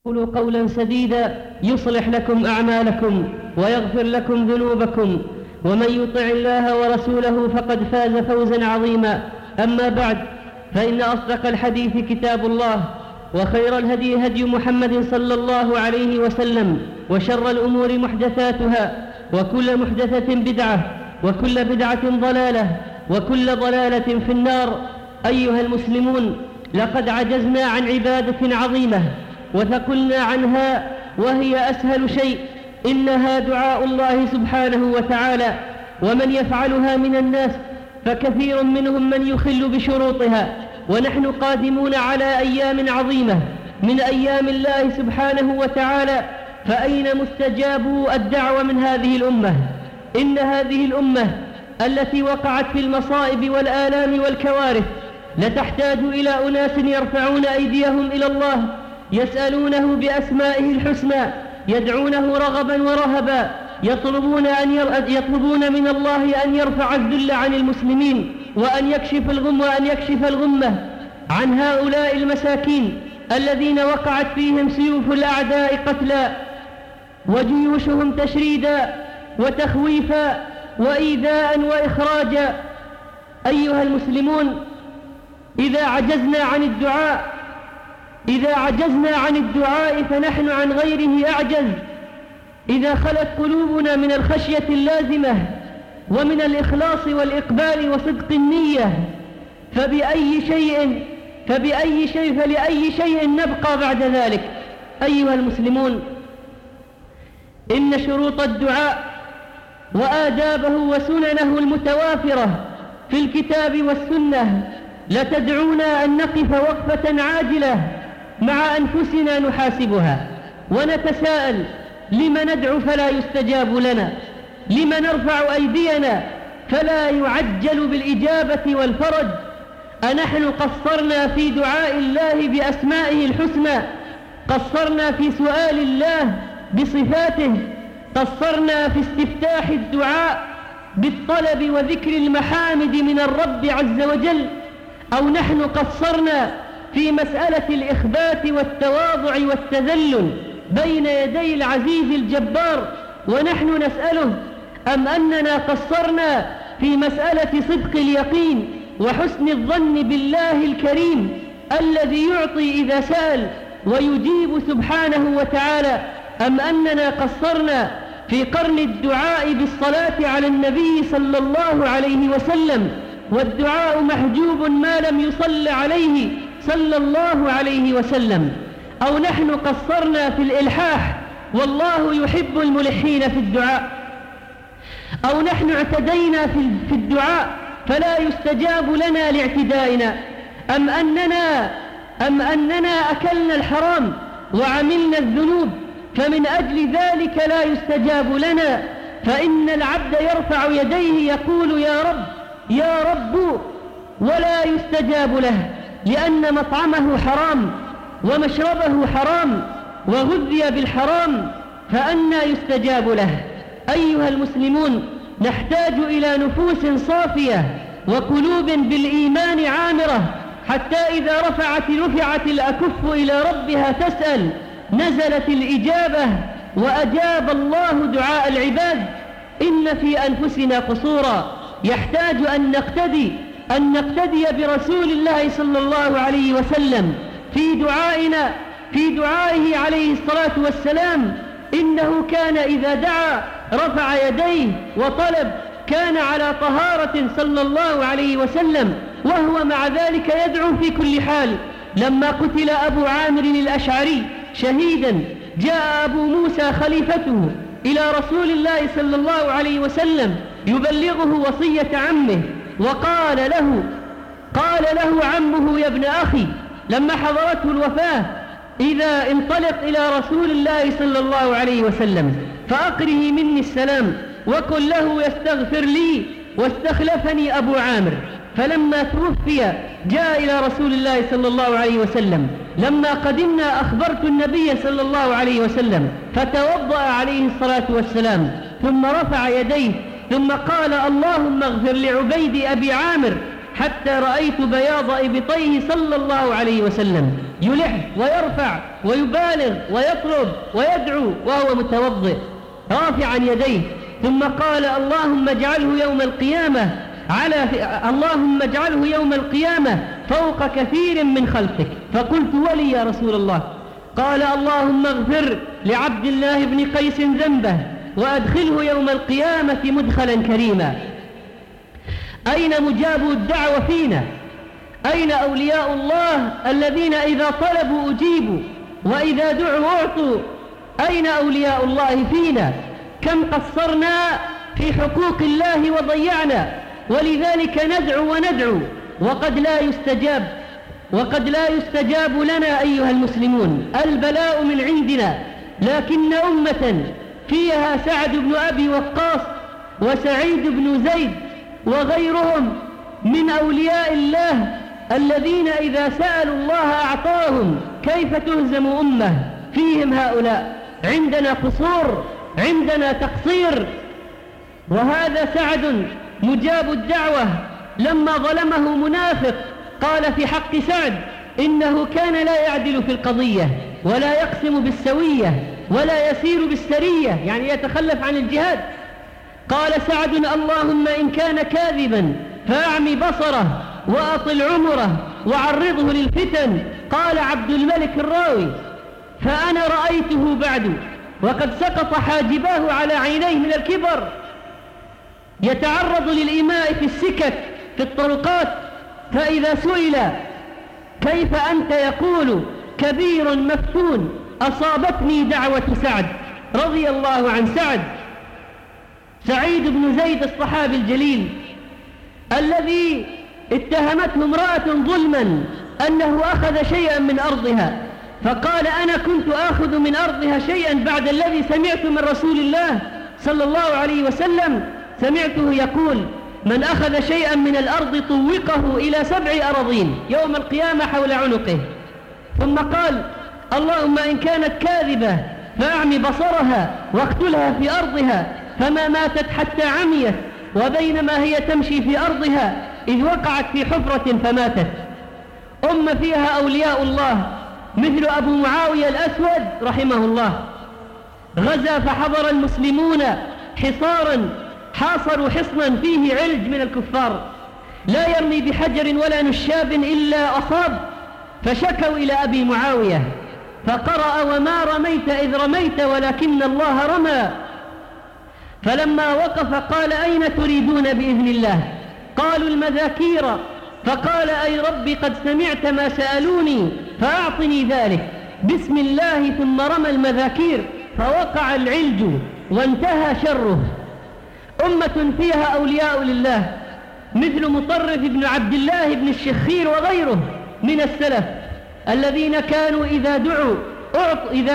قولوا قولا سديدا يصلح لكم أعمالكم ويغفر لكم ذنوبكم ومن يطع الله ورسوله فقد فاز فوزا عظيما. أما بعد، فإن أصدق الحديث كتاب الله، وخير الهدي هدي محمد صلى الله عليه وسلم، وشر الأمور محدثاتها، وكل محدثة بدعة، وكل بدعة ضلالة، وكل ضلالة في النار. أيها المسلمون، لقد عجزنا عن عبادة عظيمة وثقلنا عنها، وهي أسهل شيء، إنها دعاء الله سبحانه وتعالى، ومن يفعلها من الناس فكثير منهم من يخل بشروطها. ونحن قادمون على أيام عظيمة من أيام الله سبحانه وتعالى، فأين مستجاب الدعوة من هذه الأمة؟ إن هذه الأمة التي وقعت في المصائب والآلام والكوارث لتحتاج إلى أناس يرفعون أيديهم إلى الله، يسألونه بأسمائه الحسنى، يدعونه رغبا ورهبا، يطلبون من الله أن يرفع الذل عن المسلمين، وأن يكشف الغمة عن هؤلاء المساكين الذين وقعت فيهم سيوف الأعداء قتلا، وجيوشهم تشريدا وتخويفا وإيذاء وإخراجا. أيها المسلمون، إذا عجزنا عن الدعاء فنحن عن غيره أعجز. إذا خلت قلوبنا من الخشية اللازمة ومن الإخلاص والإقبال وصدق النية فلأي شيء نبقى بعد ذلك؟ أيها المسلمون، إن شروط الدعاء وآدابه وسننه المتوافرة في الكتاب والسنة لتدعونا أن نقف وقفة عاجلة مع أنفسنا نحاسبها ونتساءل: لم ندعو فلا يستجاب لنا؟ لم نرفع أيدينا فلا يعجل بالإجابة والفرج؟ أنحن قصرنا في دعاء الله بأسمائه الحسنى؟ قصرنا في سؤال الله بصفاته؟ قصرنا في استفتاح الدعاء بالطلب وذكر المحامد من الرب عز وجل؟ أو نحن قصرنا في مسألة الإخبات والتواضع والتذلل بين يدي العزيز الجبار ونحن نسأله؟ أم أننا قصرنا في مسألة صدق اليقين وحسن الظن بالله الكريم الذي يعطي إذا سأل ويجيب سبحانه وتعالى؟ أم أننا قصرنا في قرن الدعاء بالصلاة على النبي صلى الله عليه وسلم، والدعاء محجوب ما لم يصل عليه صلى الله عليه وسلم؟ أو نحن قصرنا في الإلحاح، والله يحب الملحين في الدعاء؟ أو نحن اعتدينا في الدعاء فلا يستجاب لنا لاعتدائنا؟ أم أننا أكلنا الحرام وعملنا الذنوب فمن أجل ذلك لا يستجاب لنا؟ فإن العبد يرفع يديه يقول: يا رب يا رب، ولا يستجاب له، لأن مطعمه حرام ومشربه حرام وغذي بالحرام، فأنى يستجاب له؟ أيها المسلمون، نحتاج إلى نفوس صافية وقلوب بالإيمان عامرة، حتى إذا رفعت الأكف إلى ربها تسأل نزلت الإجابة وأجاب الله دعاء العباد. إن في أنفسنا قصورا يحتاج أن نقتدي برسول الله صلى الله عليه وسلم في دعائه عليه الصلاة والسلام. إنه كان إذا دعا رفع يديه وطلب، كان على طهارة صلى الله عليه وسلم، وهو مع ذلك يدعو في كل حال. لما قتل أبو عامر الأشعري شهيدا، جاء أبو موسى خليفته إلى رسول الله صلى الله عليه وسلم يبلغه وصية عمه، وقال له عمه: يا ابن أخي، لما حضرته الوفاة: إذا انطلق إلى رسول الله صلى الله عليه وسلم فأقره مني السلام، وقل له يستغفر لي واستخلفني أبو عامر. فلما توفي جاء إلى رسول الله صلى الله عليه وسلم. لما قدمنا أخبرت النبي صلى الله عليه وسلم، فتوضأ عليه الصلاة والسلام، ثم رفع يديه، ثم قال: اللهم اغفر لعبيد أبي عامر حتى رأيت بياض إبطيه صلى الله عليه وسلم يلح ويرفع ويبالغ ويطلب ويدعو وهو متوضئ رافعا يديه، ثم قال اللهم اجعله يوم القيامة فوق كثير من خلقك. فقلت ولي يا رسول الله؟ قال اللهم اغفر لعبد الله بن قيس ذنبه وأدخله يوم القيامة مدخلا كريما. أين مجاب الدعوة فينا؟ أين أولياء الله الذين إذا طلبوا أجيبوا وإذا دعوا أعطوا؟ أين أولياء الله فينا؟ كم قصرنا في حقوق الله وضيعنا، ولذلك ندعو وندعو وقد لا يستجاب لنا أيها المسلمون. البلاء من عندنا، لكن أمة فيها سعد بن أبي وقاص وسعيد بن زيد وغيرهم من أولياء الله الذين إذا سألوا الله أعطاهم. كيف تهزم أمة فيهم هؤلاء؟ عندنا قصور، عندنا تقصير. وهذا سعد مجاب الدعوة لما ظلمه منافق قال في حق سعد إنه كان لا يعدل في القضية ولا يقسم بالسوية ولا يسير بالسرية، يعني يتخلف عن الجهاد. قال سعد اللهم إن كان كاذبا فأعمي بصره وأطل عمره وعرضه للفتن. قال عبد الملك الراوي فأنا رأيته بعد وقد سقط حاجباه على عينيه من الكبر، يتعرض للإيماء في السكك في الطرقات، فإذا سئل كيف أنت يقول كبير مفتون أصابتني دعوة سعد رضي الله عن سعد. سعيد بن زيد الصحابي الجليل الذي اتهمته امرأة ظلما أنه أخذ شيئا من أرضها، فقال أنا كنت آخذ من أرضها شيئا بعد الذي سمعت من رسول الله صلى الله عليه وسلم. سمعته يقول من أخذ شيئا من الأرض طوقه إلى 7 أراضين يوم القيامة حول عنقه. ثم قال اللهم إن كانت كاذبة فأعمي بصرها واقتلها في أرضها، فما ماتت حتى عميت، وبينما هي تمشي في أرضها إذ وقعت في حفرة فماتت. أمة فيها أولياء الله مثل أبو معاوية الأسود رحمه الله، غزا فحضر المسلمون حصارا، حاصروا حصنا فيه علج من الكفار، لا يرمي بحجر ولا نشاب إلا أصاب، فشكوا إلى أبي معاوية فقرأ وما رميت إذ رميت ولكن الله رمى. فلما وقف قال أين تريدون بإذن الله؟ قالوا المذاكير. فقال أي ربي قد سمعت ما سألوني فأعطني ذلك. بسم الله ثم رمى المذاكير فوقع العلج وانتهى شره. أمة فيها أولياء لله مثل مطرف بن عبد الله بن الشخير وغيره من السلف الذين كانوا إذا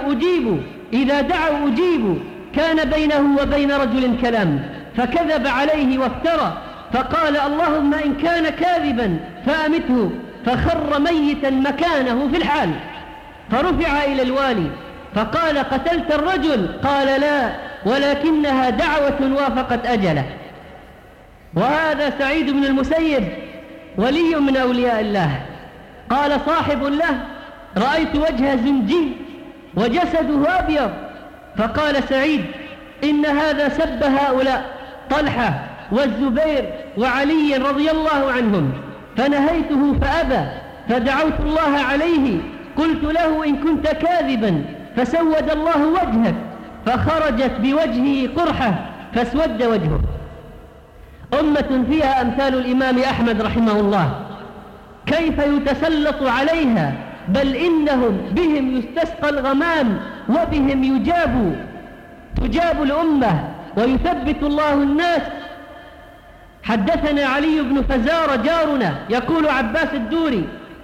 دعوا أجيبوا، كان بينه وبين رجل كلام فكذب عليه وافترى، فقال اللهم إن كان كاذبا فأمته، فخر ميتا مكانه في الحال، فرفع إلى الوالي فقال قتلت الرجل؟ قال لا، ولكنها دعوة وافقت أجله. وهذا سعيد بن المسيب ولي من أولياء الله. قال صاحب له رأيت وجه زنجي وجسده أبيض، فقال سعيد إن هذا سب هؤلاء طلحة والزبير وعلي رضي الله عنهم، فنهيته فأبى، فدعوت الله عليه، قلت له إن كنت كاذبا فسود الله وجهك، فخرجت بوجهه قرحة فاسود وجهه. أمة فيها أمثال الإمام أحمد رحمه الله كيف يتسلط عليها، بل إنهم بهم يستسقى الغمام وبهم تجاب الأمة ويثبت الله الناس. حدثنا علي بن فزار جارنا يقول عباس الدوري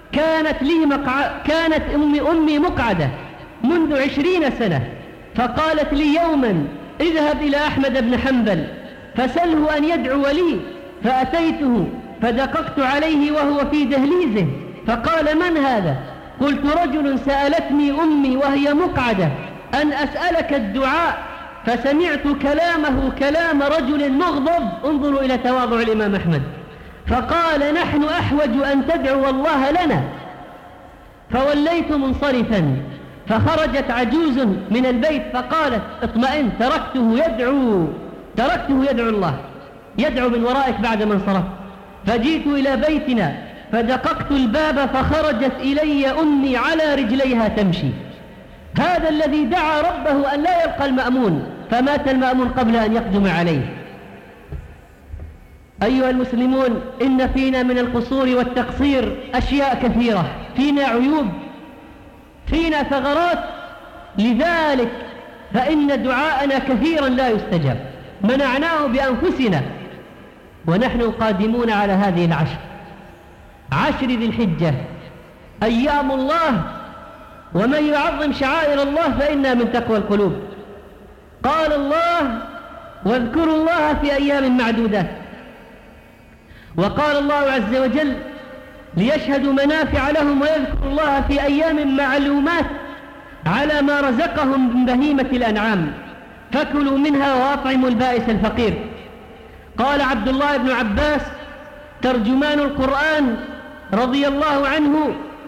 كانت أمي مقعدة منذ 20 سنة، فقالت لي يوما اذهب إلى أحمد بن حنبل فسله أن يدعو لي، فأتيته فدققت عليه وهو في دهليزه، فقال من هذا؟ قلت رجل سألتني أمي وهي مقعدة أن أسألك الدعاء، فسمعت كلامه كلام رجل مغضب. انظروا إلى تواضع الإمام أحمد، فقال نحن أحوج أن تدعو الله لنا. فوليت منصرفا، فخرجت عجوز من البيت فقالت اطمئن، تركته يدعو الله، يدعو من ورائك بعد ما انصرف. فجئت إلى بيتنا فدققت الباب فخرجت إلي أمي على رجليها تمشي. هذا الذي دعا ربه أن لا يلقى المأمون، فمات المأمون قبل أن يقدم عليه. أيها المسلمون، إن فينا من القصور والتقصير أشياء كثيرة، فينا عيوب، فينا ثغرات، لذلك فإن دعاءنا كثيرا لا يستجاب، منعناه بأنفسنا. ونحن قادمون على هذه عشر ذي الحجة، أيام الله، ومن يعظم شعائر الله فإنها من تقوى القلوب. قال الله واذكروا الله في أيام معدودات، وقال الله عز وجل ليشهدوا منافع لهم ويذكروا الله في أيام معلومات على ما رزقهم من بهيمة الأنعام فكلوا منها وأطعموا البائس الفقير. قال عبد الله بن عباس ترجمان القرآن رضي الله عنه: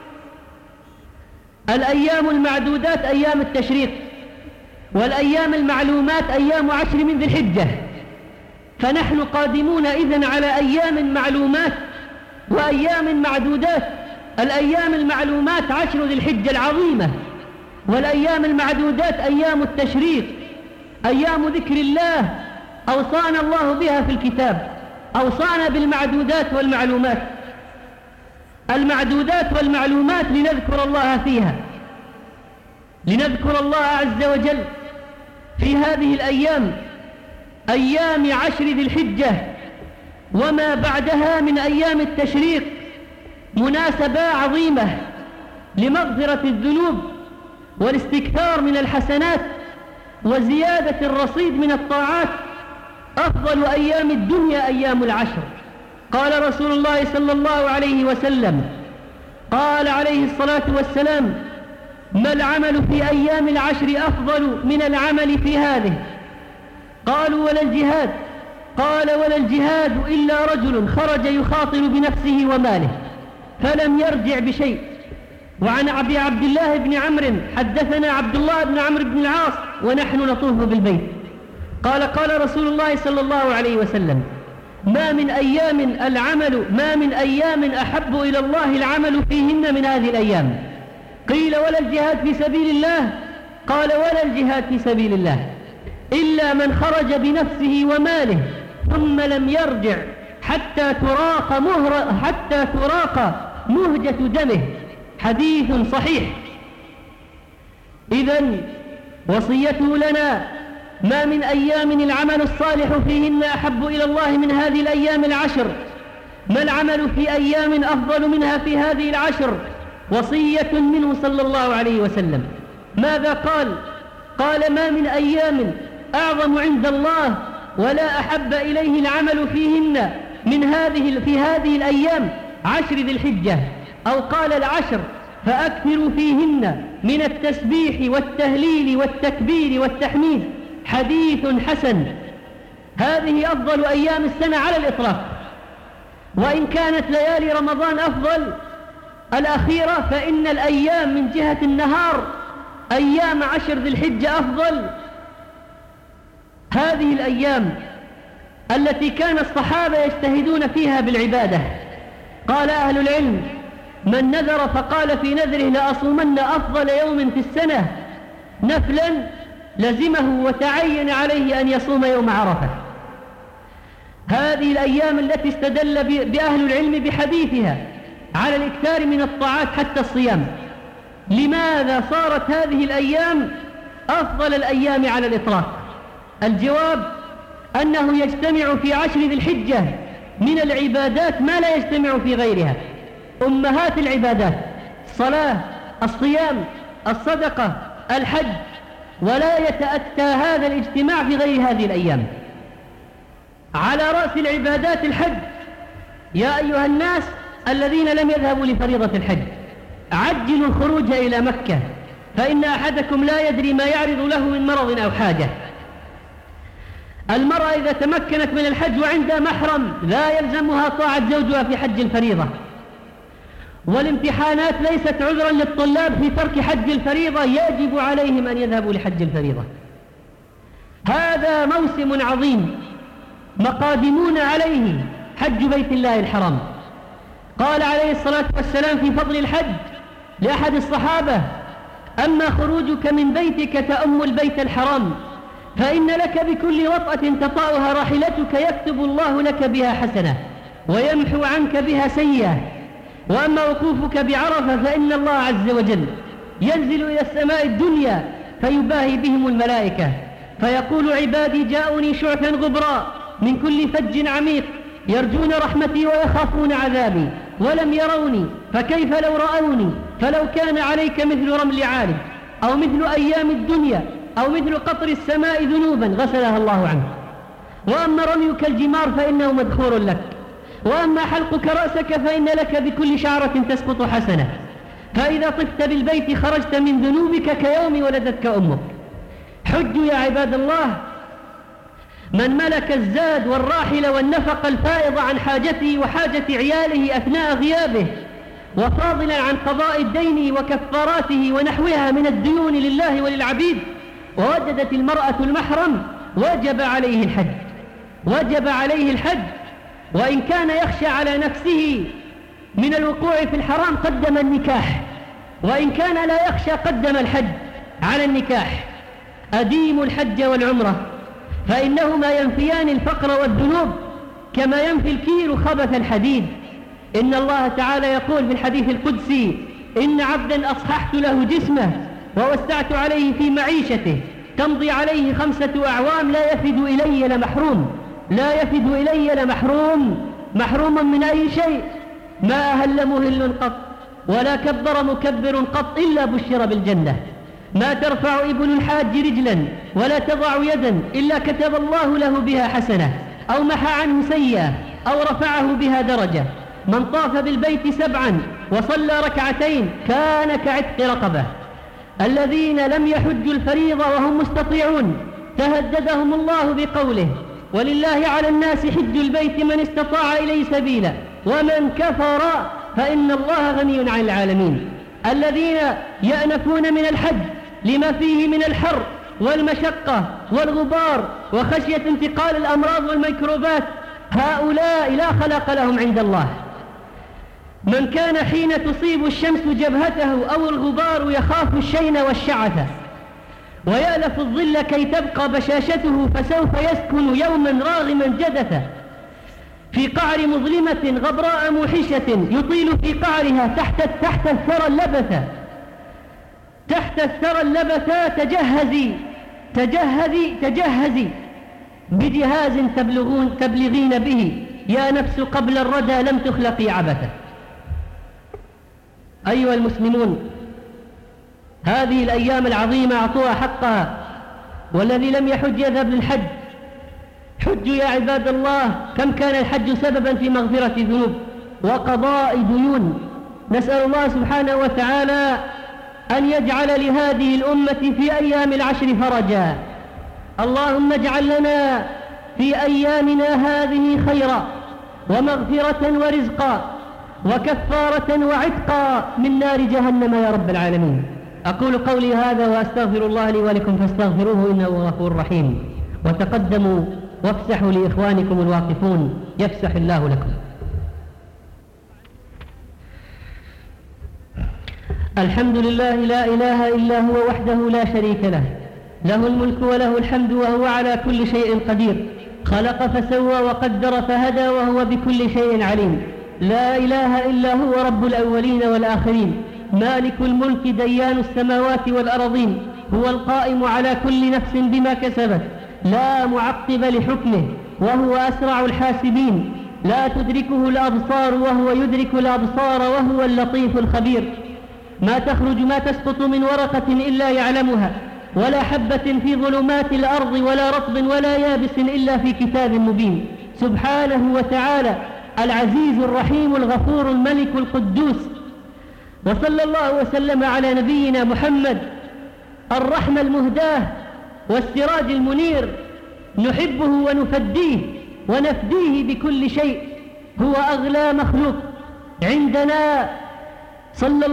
الأيام المعدودات أيام التشريق، والأيام المعلومات أيام 10 من ذي الحجة. فنحن قادمون إذن على أيام معلومات وأيام معدودات. الأيام المعلومات 10 ذي الحجة العظيمة، والأيام المعدودات أيام التشريق، أيام ذكر الله أوصانا الله بها في الكتاب، أوصانا بالمعدودات والمعلومات. المعدودات والمعلومات لنذكر الله فيها، لنذكر الله عز وجل في هذه الأيام، أيام 10 ذي الحجة وما بعدها من أيام التشريق، مناسبة عظيمة لمغفرة الذنوب والاستكثار من الحسنات وزيادة الرصيد من الطاعات. أفضل أيام الدنيا أيام 10. قال رسول الله صلى الله عليه وسلم، قال عليه الصلاة والسلام: ما العمل في أيام 10 أفضل من العمل في هذه؟ قالوا: ولا الجهاد؟ قال: ولا الجهاد إلا رجل خرج يخاطر بنفسه وماله فلم يرجع بشيء. وعن أبي عبد الله بن عمرو حدثنا عبد الله بن عمرو بن العاص ونحن نطوف بالبيت قال: قال رسول الله صلى الله عليه وسلم: ما من أيام أحب إلى الله العمل فيهن من هذه الأيام. قيل: ولا الجهاد في سبيل الله؟ قال: ولا الجهاد في سبيل الله إلا من خرج بنفسه وماله ثم لم يرجع حتى تراق مهجة دمه. حديث صحيح. إذن وصيته لنا: ما من أيام العمل الصالح فيهن أحب إلى الله من هذه الأيام 10. ما العمل في أيام أفضل منها في هذه 10؟ وصية منه صلى الله عليه وسلم. ماذا قال؟ قال: ما من أيام أعظم عند الله ولا أحب إليه العمل فيهن في هذه الأيام 10 ذي الحجة، أو قال 10، فأكثروا فيهن من التسبيح والتهليل والتكبير والتحميد. حديث حسن. هذه أفضل أيام السنة على الإطلاق، وإن كانت ليالي رمضان أفضل الأخيرة، فإن الأيام من جهة النهار أيام 10 ذي الحجة أفضل. هذه الأيام التي كان الصحابة يجتهدون فيها بالعبادة. قال أهل العلم: من نذر فقال في نذره لأصومن أفضل يوم في السنة نفلا لزمه وتعين عليه أن يصوم يوم عرفة. هذه الأيام التي استدل بأهل العلم بحديثها على الإكثار من الطاعات حتى الصيام. لماذا صارت هذه الأيام أفضل الأيام على الإطلاق؟ الجواب أنه يجتمع في 10 ذي الحجة من العبادات ما لا يجتمع في غيرها. أمهات العبادات: الصلاة، الصيام، الصدقة، الحج، ولا يتأتى هذا الاجتماع في غير هذه الأيام. على رأس العبادات الحج. يا أيها الناس الذين لم يذهبوا لفريضة الحج عجلوا الخروج إلى مكة، فإن أحدكم لا يدري ما يعرض له من مرض أو حاجة. المرأة إذا تمكنت من الحج وعندها محرم لا يلزمها طاعة زوجها في حج الفريضة. والامتحانات ليست عذرا للطلاب في ترك حج الفريضة، يجب عليهم أن يذهبوا لحج الفريضة. هذا موسم عظيم مقادمون عليه، حج بيت الله الحرام. قال عليه الصلاة والسلام في فضل الحج لأحد الصحابة: أما خروجك من بيتك تأم البيت الحرام فإن لك بكل وطأة تطأها راحلتك يكتب الله لك بها حسنة ويمحو عنك بها سيئة. وأما وقوفك بعرفة فإن الله عز وجل ينزل إلى السماء الدنيا فيباهي بهم الملائكة فيقول: عبادي جاءوني شعثا غبرا من كل فج عميق يرجون رحمتي ويخافون عذابي ولم يروني فكيف لو رأوني. فلو كان عليك مثل رمل عارض أو مثل أيام الدنيا أو مثل قطر السماء ذنوبا غسلها الله عنك. وأما رميك الجمار فإنه مدخور لك. وأما حلقك رأسك فإن لك بكل شعرة تسقط حسنة. فإذا طفت بالبيت خرجت من ذنوبك كيوم ولدتك أمك. حجوا يا عباد الله. من ملك الزاد والراحل والنفق الفائض عن حاجته وحاجة عياله أثناء غيابه، وفاضلا عن قضاء الدين وكفاراته ونحوها من الديون لله وللعبيد، ووجدت المرأة المحرم، وجب عليه الحج. وجب عليه الحج. وإن كان يخشى على نفسه من الوقوع في الحرام قدم النكاح، وإن كان لا يخشى قدم الحج على النكاح. أديموا الحج والعمرة فإنهما ينفيان الفقر والذنوب كما ينفي الكير خبث الحديد. إن الله تعالى يقول في الحديث القدسي: إن عبدا أصححت له جسمه ووسعت عليه في معيشته تمضي عليه 5 أعوام لا يفد إلي لمحروم. لا يفد إلي لمحروم. محروم من أي شيء؟ ما أهل مهل قط ولا كبر مكبر قط إلا بشر بالجنة. ما ترفع ابن الحاج رجلا ولا تضع يدا إلا كتب الله له بها حسنة أو محى عنه سيئة أو رفعه بها درجة. من طاف بالبيت 7 وصلى 2 كان كعتق رقبة. الذين لم يحجوا الفريضة وهم مستطيعون تهددهم الله بقوله: ولله على الناس حج البيت من استطاع إليه سبيلا ومن كفر فإن الله غني عن العالمين. الذين يأنفون من الحج لما فيه من الحر والمشقة والغبار وخشية انتقال الأمراض والميكروبات، هؤلاء لا خلق لهم عند الله. من كان حين تصيب الشمس جبهته أو الغبار يخاف الشين والشعث ويألف الظل كي تبقى بشاشته، فسوف يسكن يوما راغما جدثا في قعر مظلمة غبراء موحشة يطيل في قعرها تحت الثرى اللبثة. تحت الثرى اللبثة تجهزي بجهاز تبلغين به يا نفس قبل الردى لم تخلقي عبثا. أيها المسلمون، هذه الأيام العظيمة أعطوها حقها، والذي لم يحج يذهب للحج. حجوا يا عباد الله. كم كان الحج سببا في مغفرة ذنوب وقضاء ديون. نسأل الله سبحانه وتعالى أن يجعل لهذه الأمة في أيام العشر فرجا. اللهم اجعل لنا في أيامنا هذه خيرا ومغفرة ورزقا وكفارة وعتقا من نار جهنم يا رب العالمين. أقول قولي هذا وأستغفر الله لي ولكم فاستغفروه إنه غفور رحيم. وتقدموا وافسحوا لإخوانكم الواقفون يفسح الله لكم. الحمد لله لا إله إلا هو وحده لا شريك له، له الملك وله الحمد وهو على كل شيء قدير. خلق فسوى وقدر فهدى وهو بكل شيء عليم. لا إله إلا هو رب الأولين والآخرين، مالك الملك ديان السماوات والأرضين، هو القائم على كل نفس بما كسبت، لا معقب لحكمه، وهو أسرع الحاسبين. لا تدركه الأبصار وهو يدرك الأبصار، وهو اللطيف الخبير. ما تخرج ما تسقط من ورقة إلا يعلمها، ولا حبة في ظلمات الأرض ولا رطب ولا يابس إلا في كتاب مبين. سبحانه وتعالى العزيز الرحيم الغفور الملك القدوس. وصلى الله وسلم على نبينا محمد الرحمة المهداة والسراج المنير، نحبه ونفديه ونفديه بكل شيء، هو أغلى مخلوق عندنا صلى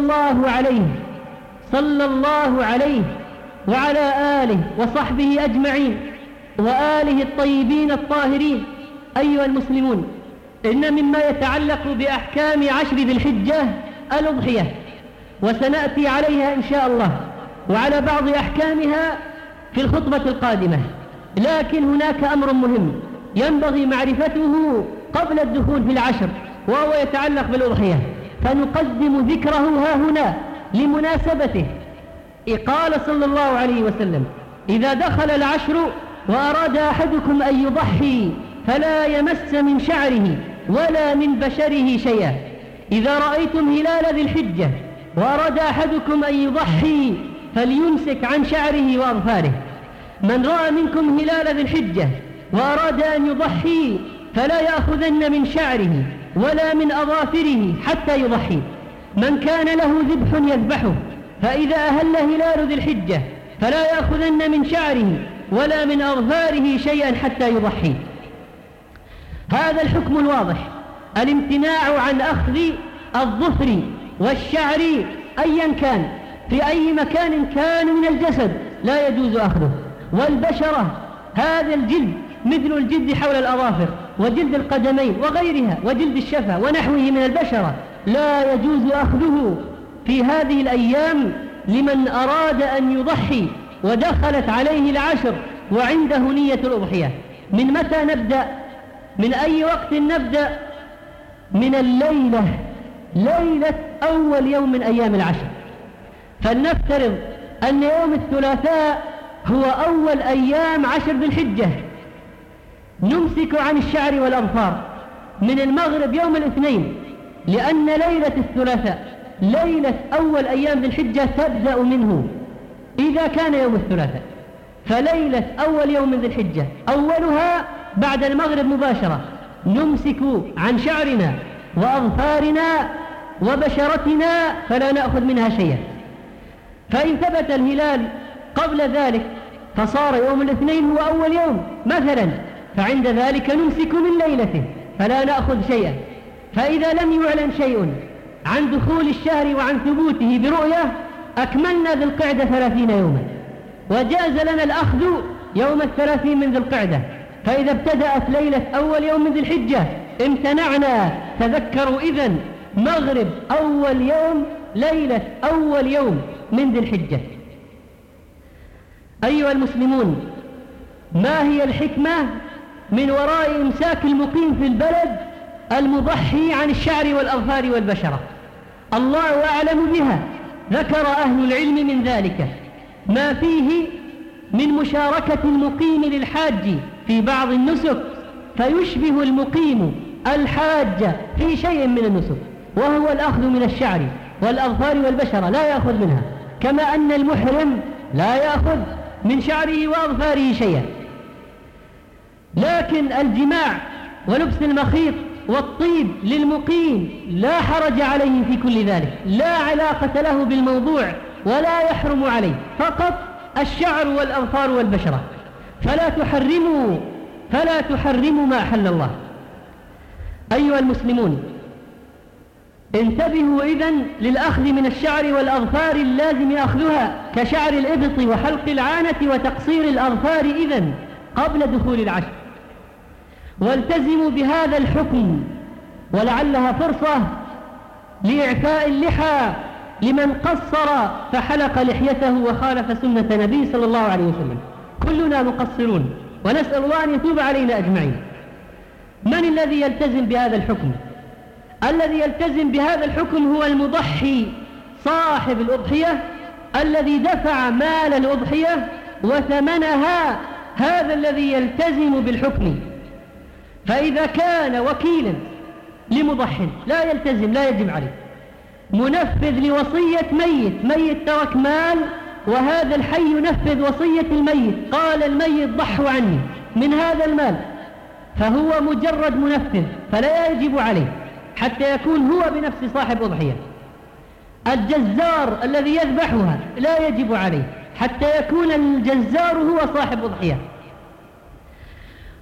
الله عليه وعلى آله وصحبه أجمعين وآله الطيبين الطاهرين. أيها المسلمون، إن مما يتعلق بأحكام 10 ذي الحجة الأضحية، وسنأتي عليها إن شاء الله وعلى بعض أحكامها في الخطبة القادمة. لكن هناك أمر مهم ينبغي معرفته قبل الدخول في 10، وهو يتعلق بالأضحية، فنقدم ذكره ها هنا لمناسبته. قال صلى الله عليه وسلم: إذا دخل 10 وأراد أحدكم أن يضحي فلا يمس من شعره ولا من بشره شيئا. إذا رأيتم هلال ذي الحجة وأراد أحدكم أن يضحي فليمسك عن شعره وأظفاره. من رأى منكم هلال ذي الحجة وأراد أن يضحي فلا يأخذن من شعره ولا من أظافره حتى يضحي. من كان له ذبح يذبحه، فإذا أهل هلال ذي الحجة فلا يأخذن من شعره ولا من أظفاره شيئا حتى يضحي. هذا الحكم الواضح، الامتناع عن أخذ الظفر والشعر أيا كان في أي مكان كان من الجسد لا يجوز أخذه. والبشرة، هذا الجلد مثل الجلد حول الأظافر وجلد القدمين وغيرها وجلد الشفة ونحوه من البشرة، لا يجوز أخذه في هذه الأيام لمن أراد أن يضحي ودخلت عليه 10 وعنده نية الأضحية. من متى نبدأ؟ من أي وقت نبدأ؟ من الليلة، ليلة أول يوم من أيام 10. فلنفترض أن يوم الثلاثاء هو أول أيام 10 ذي الحجة، نمسك عن الشعر والأظفار من المغرب يوم الاثنين، لأن ليلة الثلاثاء ليلة أول أيام ذي الحجة تبدأ منه إذا كان يوم الثلاثاء. فليلة أول يوم ذي الحجة أولها بعد المغرب مباشرة، نمسك عن شعرنا وأظفارنا وبشرتنا فلا نأخذ منها شيئا. فإن ثبت الهلال قبل ذلك فصار يوم الاثنين هو أول يوم مثلا، فعند ذلك نمسك من ليلته فلا نأخذ شيئا. فإذا لم يعلن شيء عن دخول الشهر وعن ثبوته برؤية أكملنا ذي القعدة 30 يوما، وجاز لنا الأخذ يوم 30 من ذي القعدة. فإذا ابتدأت ليلة أول يوم من ذي الحجة امتنعنا. تذكروا إذن مغرب أول يوم، ليلة أول يوم من ذي الحجة. أيها المسلمون، ما هي الحكمة من وراء إمساك المقيم في البلد المضحي عن الشعر والأظفار والبشرة؟ الله أعلم بها. ذكر أهل العلم من ذلك ما فيه من مشاركة المقيم للحاج في بعض النسك، فيشبه المقيم الحاج في شيء من النسك، وهو الأخذ من الشعر والأظفار والبشرة لا يأخذ منها، كما أن المحرم لا يأخذ من شعره وأظفاره شيئا. لكن الجماع ولبس المخيط والطيب للمقيم لا حرج عليه في كل ذلك، لا علاقة له بالموضوع ولا يحرم عليه، فقط الشعر والأظفار والبشرة. فلا تحرموا ما أحل الله. أيها المسلمون، انتبهوا إذن للأخذ من الشعر والأظفار اللازم أخذها كشعر الإبط وحلق العانة وتقصير الأظفار إذن قبل دخول 10، والتزموا بهذا الحكم، ولعلها فرصة لإعفاء اللحى لمن قصر فحلق لحيته وخالف سنة نبي صلى الله عليه وسلم. كلنا مقصرون، ونسأل الله أن يتوب علينا أجمعين. من الذي يلتزم بهذا الحكم؟ الذي يلتزم بهذا الحكم هو المضحي صاحب الأضحية الذي دفع مال الأضحية وثمنها، هذا الذي يلتزم بالحكم. فإذا كان وكيلا لمضح لا يلتزم، لا يجب عليه، منفذ لوصية ميت ترك مال، وهذا الحي ينفذ وصية الميت، قال الميت ضحوا عني من هذا المال، فهو مجرد منفذ فلا يجب عليه حتى يكون هو بنفسه صاحب أضحية. الجزار الذي يذبحها لا يجب عليه حتى يكون الجزار هو صاحب أضحية.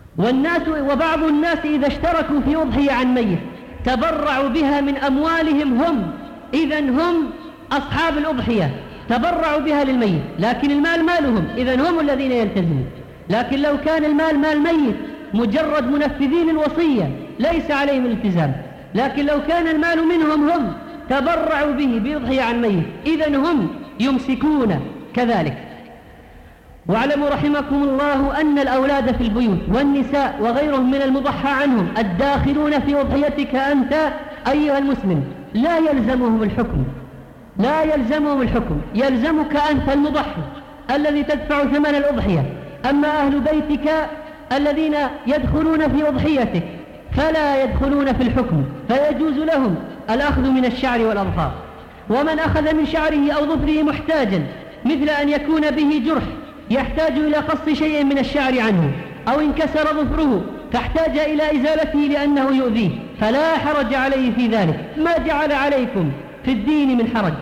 وبعض الناس إذا اشتركوا في أضحية عن ميت تبرعوا بها من أموالهم هم، إذن هم أصحاب الأضحية، تبرعوا بها للميت، لكن المال مالهم، إذن هم الذين يلتزمون. لكن لو كان المال مال ميت مجرد منفذين الوصية ليس عليهم الالتزام، لكن لو كان المال منهم هم تبرعوا به بأضحية عن ميت إذن هم يمسكون كذلك. واعلموا رحمكم الله أن الأولاد في البيوت والنساء وغيرهم من المضحى عنهم الداخلون في أضحيتك أنت أيها المسلم لا يلزمهم الحكم، لا يلزمهم الحكم، يلزمك أنت المضحي الذي تدفع ثمن الأضحية. أما أهل بيتك الذين يدخلون في أضحيتك فلا يدخلون في الحكم، فيجوز لهم الأخذ من الشعر والأظفار. ومن أخذ من شعره أو ظفره محتاجا مثل أن يكون به جرح يحتاج إلى قص شيء من الشعر عنه، أو انكسر ظفره فاحتاج إلى إزالته لأنه يؤذيه، فلا حرج عليه في ذلك، ما جعل عليكم في الدين من حرج.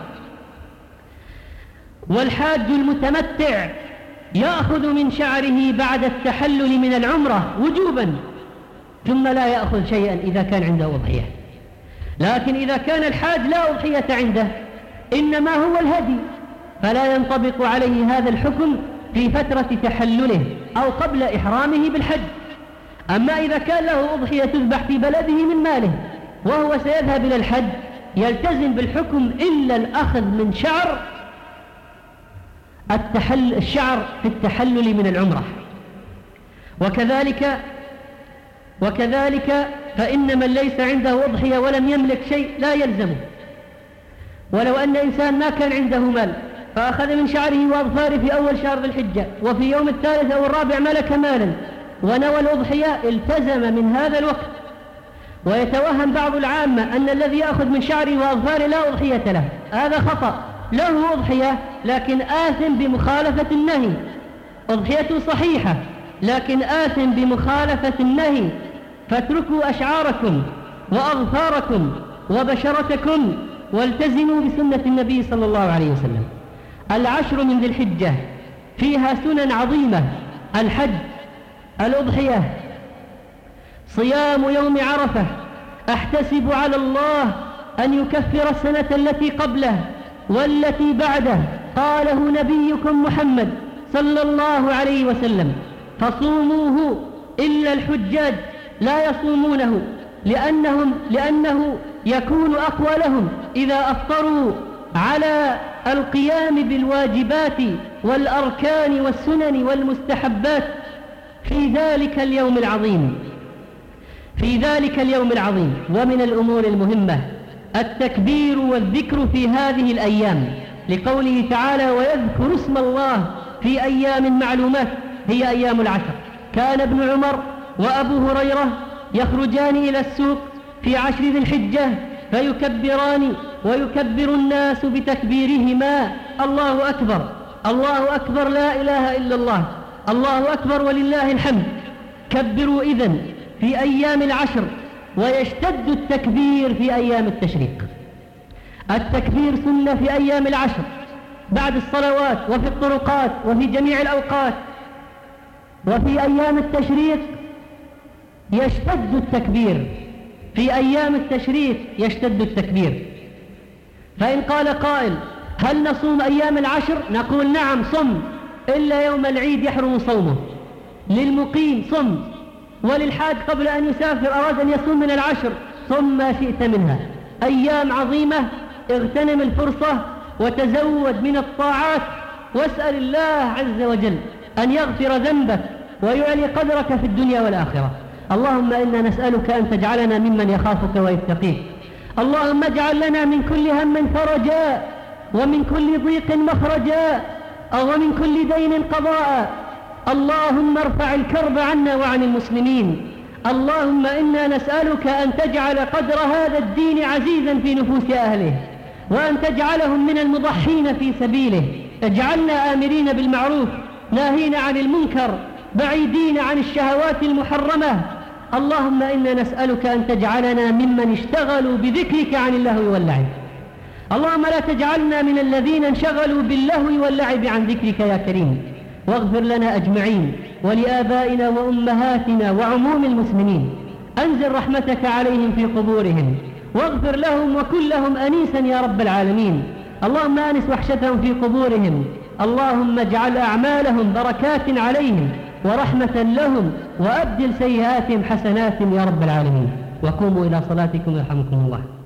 والحاج المتمتع يأخذ من شعره بعد التحلل من العمرة وجوبا، ثم لا يأخذ شيئا إذا كان عنده أضحية. لكن إذا كان الحاج لا أضحية عنده إنما هو الهدي فلا ينطبق عليه هذا الحكم في فترة تحلله أو قبل إحرامه بالحج. أما إذا كان له أضحية تذبح في بلده من ماله وهو سيذهب إلى الحج يلتزم بالحكم إلا الأخذ من شعر الشعر في التحلل من العمرة. وكذلك فإن من ليس عنده أضحية ولم يملك شيء لا يلزمه. ولو أن إنسان ما كان عنده مال فأخذ من شعره وأظفاره في أول شهر ذي الحجة وفي يوم الثالث أو الرابع ملك مالا ونوى الأضحية التزم من هذا الوقت. ويتوهم بعض العامة أن الذي يأخذ من شعره وأظفاره لا أضحية له، هذا خطأ، له أضحية لكن آثم بمخالفة النهي. أضحيته صحيحة لكن آثم بمخالفة النهي. فاتركوا أشعاركم وأظفاركم وبشرتكم والتزموا بسنة النبي صلى الله عليه وسلم. العشر من ذي الحجة فيها سنن عظيمة: الحج، الأضحية، صيام يوم عرفة، أحتسب على الله أن يكفر السنة التي قبله والتي بعده، قاله نبيكم محمد صلى الله عليه وسلم، فصوموه إلا الحجاج لا يصومونه لأنه يكون أقوى لهم إذا أفطروا على القيام بالواجبات والأركان والسنن والمستحبات في ذلك اليوم العظيم. ومن الأمور المهمة التكبير والذكر في هذه الأيام، لقوله تعالى: ويذكر اسم الله في أيام معلومات هي أيام العشر. كان ابن عمر وأبو هريرة يخرجان إلى السوق في 10 ذي الحجة فيكبران ويكبر الناس بتكبيرهما: الله أكبر، الله أكبر، لا إله إلا الله، الله أكبر ولله الحمد. كبروا إذن في أيام العشر، ويشتد التكبير في أيام التشريق. التكبير سنة في أيام العشر بعد الصلوات وفي الطرقات وفي جميع الأوقات. وفي أيام التشريق يشتد التكبير، في أيام التشريق يشتد التكبير. فإن قال قائل: هل نصوم أيام العشر؟ نقول: نعم صم، إلا يوم العيد يحرم صومه. للمقيم صم، وللحاج قبل أن يسافر أراد أن يصوم من العشر صم ما شئت منها. أيام عظيمة، اغتنم الفرصة وتزود من الطاعات، واسأل الله عز وجل أن يغفر ذنبك ويعلي قدرك في الدنيا والآخرة. اللهم إنا نسألك أن تجعلنا ممن يخافك ويتقيك. اللهم اجعل لنا من كل هم فرجا، ومن كل ضيق مخرجا، ومن كل دين قضاء. اللهم ارفع الكرب عنا وعن المسلمين. اللهم إنا نسألك أن تجعل قدر هذا الدين عزيزا في نفوس أهله، وأن تجعلهم من المضحين في سبيله. اجعلنا آمرين بالمعروف ناهين عن المنكر بعيدين عن الشهوات المحرمة. اللهم إنا نسألك أن تجعلنا ممن اشتغلوا بذكرك عن اللهو واللعب. اللهم لا تجعلنا من الذين انشغلوا باللهو واللعب عن ذكرك يا كريم. واغفر لنا أجمعين ولآبائنا وأمهاتنا وعموم المسلمين. أنزل رحمتك عليهم في قبورهم واغفر لهم وكن لهم أنيسا يا رب العالمين. اللهم آنس وحشتهم في قبورهم. اللهم اجعل أعمالهم بركات عليهم ورحمة لهم وأبدل سيئاتهم حسنات يا رب العالمين. وقوموا إلى صلاتكم يرحمكم الله.